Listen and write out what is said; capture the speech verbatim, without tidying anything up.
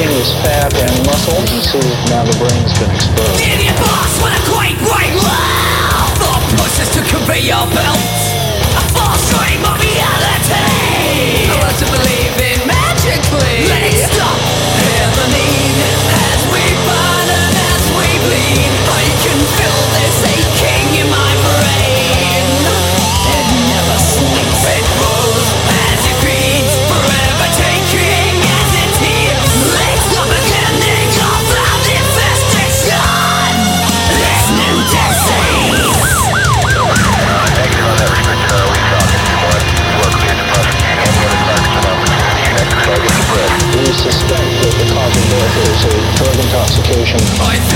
continuous fat and muscle. You can see now the brain's been exposed. Idiot boss with a great brain wow! Thought process to conveyor belts. A false dream of reality. I want to believe in magically. Let it stop. Hear the need as we burn and as we bleed. I can feel this aching in my brain. It never sleeps. It rolls as it feeds. Forever taking as it heals. It's the beginning of an infestation. This new disease. Negative on that restrict car. We talking to one. You are clear to prosecute any other targets and opportunity. Next target to press. We suspect that the cause of death is a drug intoxication. I